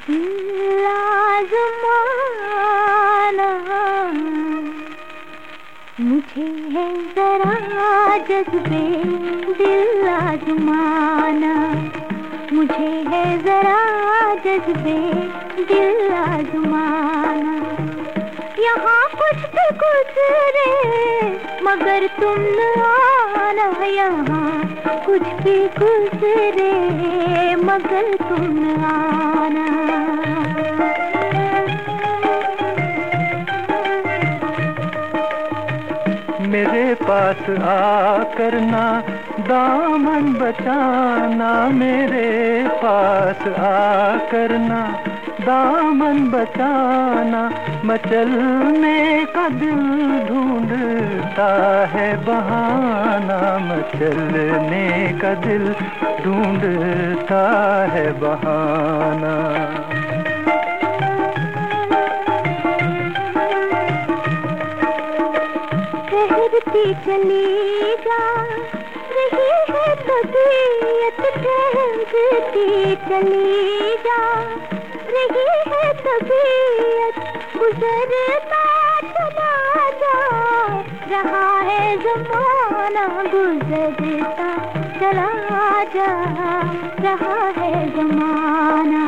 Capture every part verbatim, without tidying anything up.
दिल आज़माना मुझे है जरा जज्बे दिल आज़माना, मुझे है जरा जज्बे दिल आज़माना। यहाँ कुछ भी गुजरे मगर तुम न आना, यहाँ कुछ भी गुजरे मगर तुम न आना। मेरे पास आकर ना दामन बचाना, मेरे पास आकर ना दामन बचाना। मचलने का दिल ढूंढता है बहाना, मचलने का दिल ढूंढता है बहाना। ठहरती चली जा रही है तबीयत, ठहरती चली जा रही है तबीयत। गुजरता चला जा रहा है ज़माना, गुजरता चला जा रहा है ज़माना।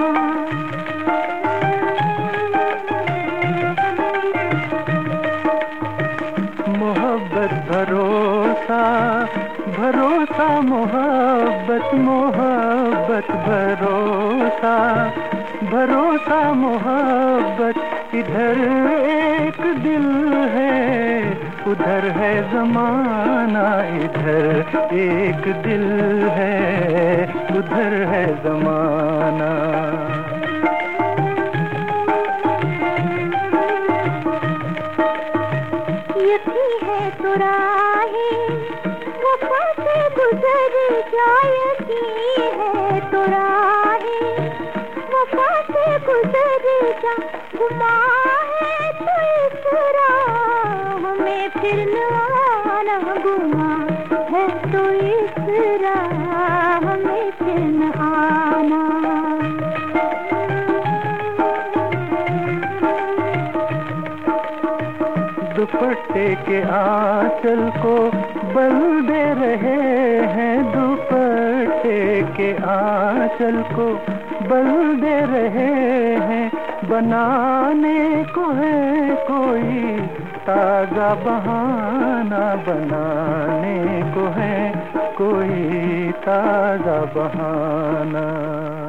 मोहब्बत भरोसा भरोसा मोहब्बत, मोहब्बत भरोसा भरोसा मोहब्बत। इधर एक दिल है उधर है ज़माना, इधर एक दिल है उधर है ज़माना। यकी है तो राहें वफा से गुजर जाए, यकी है तो राहें वफा से गुजर जा। गुमा है तो इस राह में फिर न आना, गुमा है तो इस राह में फिर न आना। दुपट्टे के आंचल को बल दे रहे हैं, दुपट्टे के आंचल को बल दे रहे हैं। बनाने को है कोई ताज़ा बहाना, बनाने को है कोई ताज़ा बहाना।